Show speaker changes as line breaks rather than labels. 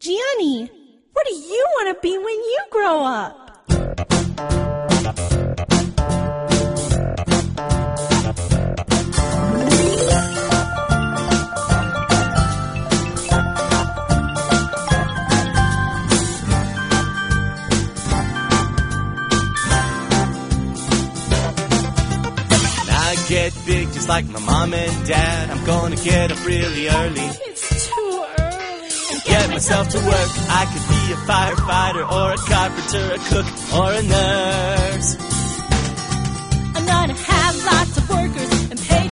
Gianni, what do you want to be when you grow up?
Get big just like my mom and dad. I'm gonna get up really early.
It's too early.
Get myself to work. I could be a firefighter or a carpenter, a cook or a nurse.
I'm gonna have lots of workers